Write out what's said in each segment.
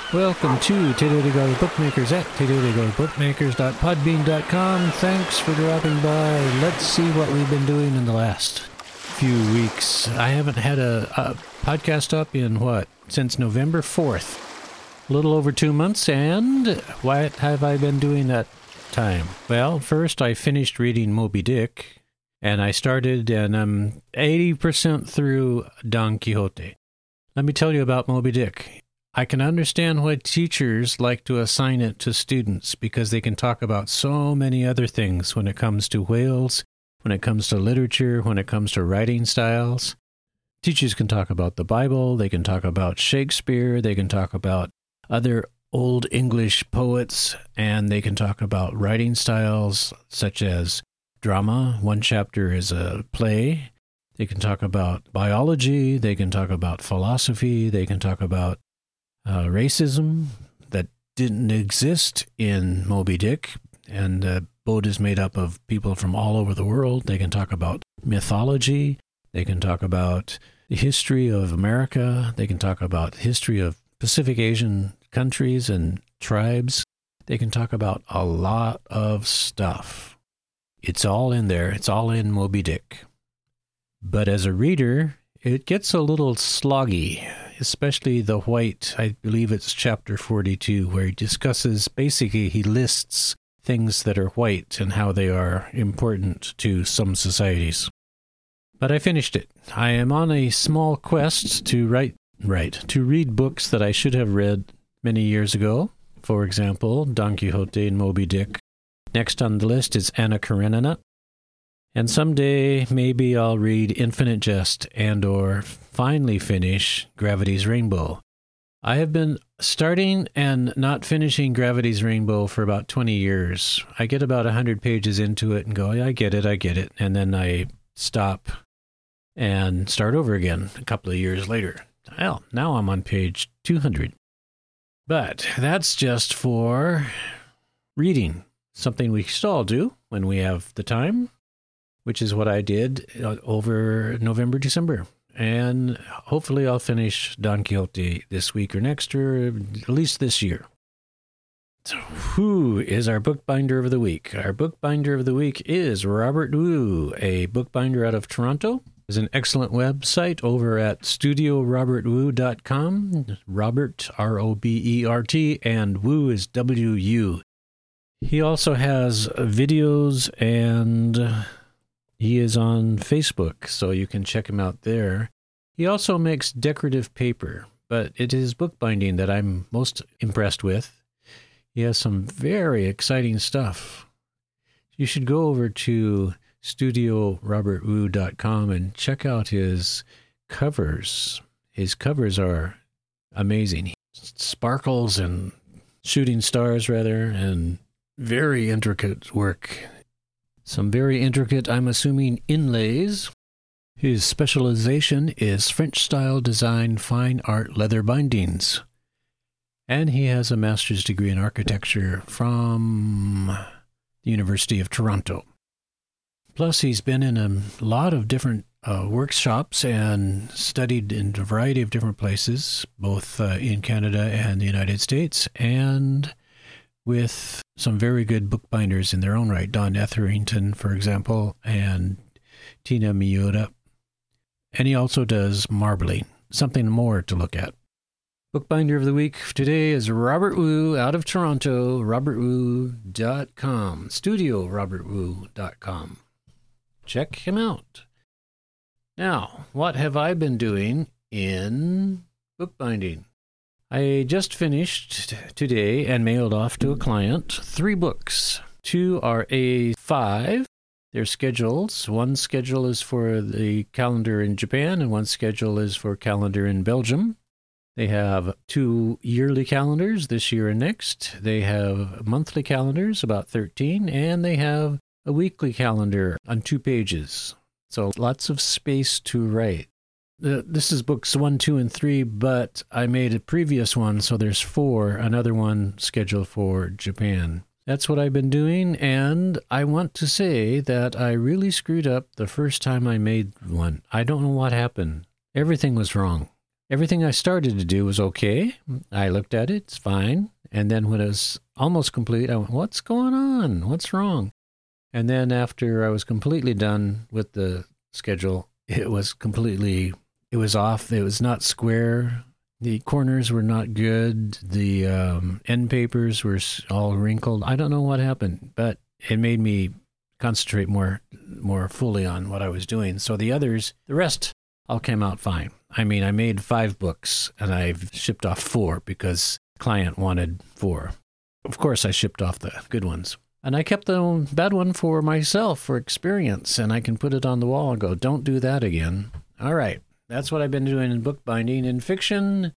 Welcome to Today to Go Bookmakers at todaytogobookmakers.podbean.com. Thanks for dropping by. Let's see what we've been doing in the last few weeks. I haven't had a podcast up in since November 4th. A little over 2 months, and what have I been doing that time? Well, first I finished reading Moby Dick, and I started, and I'm 80% through Don Quixote. Let me tell you about Moby Dick. I can understand why teachers like to assign it to students because they can talk about so many other things when it comes to whales, when it comes to literature, when it comes to writing styles. Teachers can talk about the Bible, they can talk about Shakespeare, they can talk about other Old English poets, and they can talk about writing styles such as drama. One chapter is a play. They can talk about biology, they can talk about philosophy, they can talk about racism that didn't exist in Moby Dick, and the boat is made up of people from all over the world. They can talk about mythology. They can talk about the history of America. They can talk about the history of Pacific Asian countries and tribes. They can talk about a lot of stuff. It's all in there. It's all in Moby Dick. But as a reader, it gets a little sloggy, especially the white. I believe it's chapter 42, where he discusses, basically he lists things that are white and how they are important to some societies. But I finished it. I am on a small quest to read books that I should have read many years ago. For example, Don Quixote and Moby Dick. Next on the list is Anna Karenina. And someday, maybe I'll read Infinite Jest and/or finally finish Gravity's Rainbow. I have been starting and not finishing Gravity's Rainbow for about 20 years. I get about 100 pages into it and go, I get it. And then I stop and start over again a couple of years later. Well, now I'm on page 200. But that's just for reading, something we should all do when we have the time, which is what I did over November, December. And hopefully I'll finish Don Quixote this week or next, or at least this year. So who is our bookbinder of the week? Our bookbinder of the week is Robert Wu, a bookbinder out of Toronto. There's an excellent website over at studiorobertwu.com. Robert, R-O-B-E-R-T, and Wu is W-U. He also has videos, and he is on Facebook, so you can check him out there. He also makes decorative paper, but it is bookbinding that I'm most impressed with. He has some very exciting stuff. You should go over to studiorobertwu.com and check out his covers. His covers are amazing. Sparkles and shooting stars, and very intricate work. Some very intricate, I'm assuming, inlays. His specialization is French-style design, fine art leather bindings. And he has a master's degree in architecture from the University of Toronto. Plus, he's been in a lot of different workshops and studied in a variety of different places, both in Canada and the United States, and with some very good bookbinders in their own right. Don Etherington, for example, and Tina Miura. And he also does marbling, something more to look at. Bookbinder of the week today is Robert Wu out of Toronto, robertwu.com, studiorobertwu.com. Check him out. Now, what have I been doing in bookbinding? I just finished today and mailed off to a client 3 books. 2 are A5. They're schedules. One schedule is for the calendar in Japan, and one schedule is for calendar in Belgium. They have 2 yearly calendars, this year and next. They have monthly calendars, about 13, and they have a weekly calendar on 2 pages. So lots of space to write. This is books 1, 2, and 3, but I made a previous one, so there's 4, another one scheduled for Japan. That's what I've been doing, and I want to say that I really screwed up the first time I made one. I don't know what happened. Everything was wrong. Everything I started to do was okay. I looked at it, it's fine. And then when it was almost complete, I went, what's going on? What's wrong? And then after I was completely done with the schedule, it was off. It was not square. The corners were not good. The end papers were all wrinkled. I don't know what happened, but it made me concentrate more fully on what I was doing. So the rest all came out fine. I mean, I made 5 books and I've shipped off 4 because the client wanted 4. Of course, I shipped off the good ones. And I kept the bad one for myself for experience, and I can put it on the wall and go, don't do that again. All right. That's what I've been doing in bookbinding. In fiction,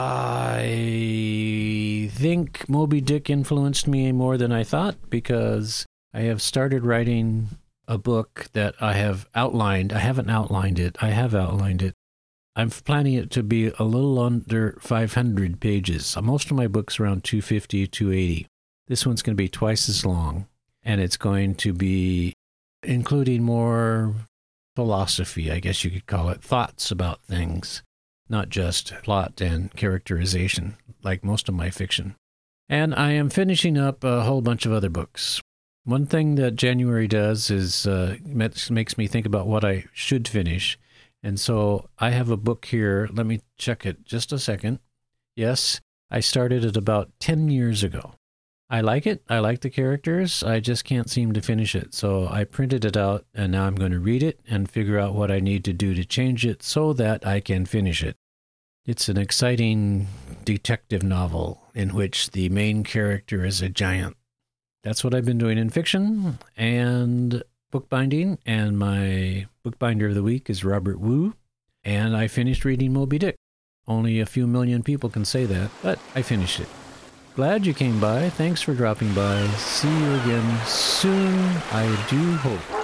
I think Moby Dick influenced me more than I thought, because I have started writing a book that I have outlined. I haven't outlined it. I have outlined it. I'm planning it to be a little under 500 pages. Most of my books around 250, 280. This one's going to be twice as long, and it's going to be including more philosophy, I guess you could call it, thoughts about things, not just plot and characterization, like most of my fiction. And I am finishing up a whole bunch of other books. One thing that January does is makes me think about what I should finish. And so I have a book here. Let me check it just a second. Yes, I started it about 10 years ago. I like it. I like the characters. I just can't seem to finish it. So I printed it out, and now I'm going to read it and figure out what I need to do to change it so that I can finish it. It's an exciting detective novel in which the main character is a giant. That's what I've been doing in fiction and bookbinding, and my bookbinder of the week is Robert Wu, and I finished reading Moby Dick. Only a few million people can say that, but I finished it. Glad you came by. Thanks for dropping by. See you again soon, I do hope.